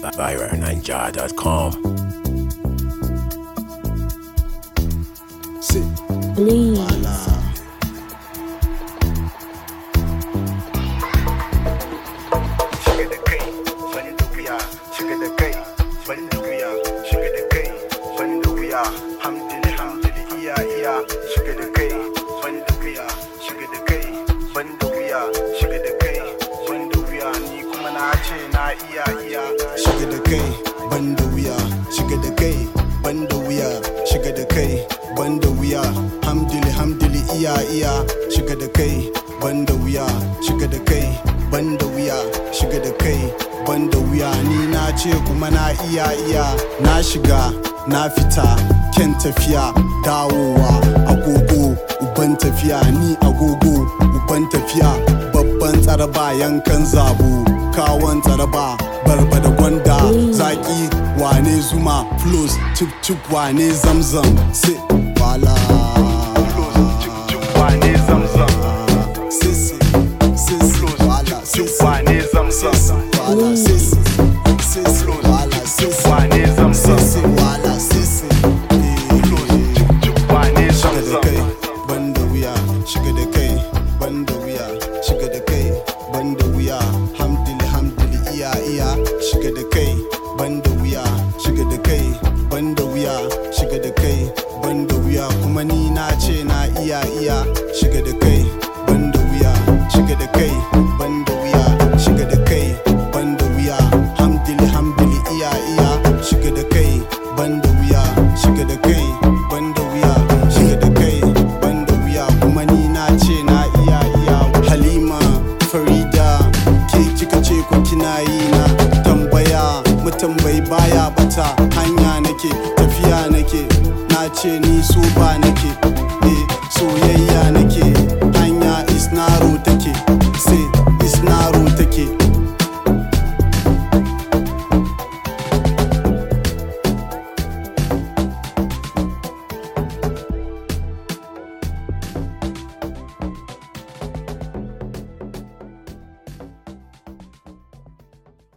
ViraNinja.com. Please. Banda wuya, shiga da kai, banda wuya, shiga da kai, banda wuya, hamdili iya, shiga da kai, banda wuya, shiga da kai, banda wuya, shiga da kai, banda wuya, ni na ce kuma na iya, na shiga, na fita, ken tafiya, dawowa, agogo, uban tafiya, ni agogo, uban tafiya, babban tsaraba yankan zabu, kawon tsaraba, barba da gwanda, zaki wane zuma, flows cip wane zamzam, sit wala. Flows cip wane zamzam, sisi wala, sisi wane zamzam, wala sisi wala, sisi wane zamzam, sisi wala sisi. Flows cip wane zamzam. Banda wuya, shiga da kai, banda wuya, shiga da kai, banda wuya, hamdili iya, shiga da kai, banda wuya, shiga da kai, banda wuya, shiga da kai, banda wuya, kuma ni na ce na iya, shiga da kai, banda wuya, shiga da kai, banda wuya, shiga da kai, banda wuya, hamdili iya, shiga da kai, banda wuya, shiga da kai, banda wuya, shiga da kai, banda wuya, kuma ni na ce na iya. Halima, Farida, ke kika ce ko kina yi na tambaya, mutambai baya bata, hanya nake, tafiya nake, na ce ni so ba nake, soyayya nake, hanya isnaro take, sai isnaro take.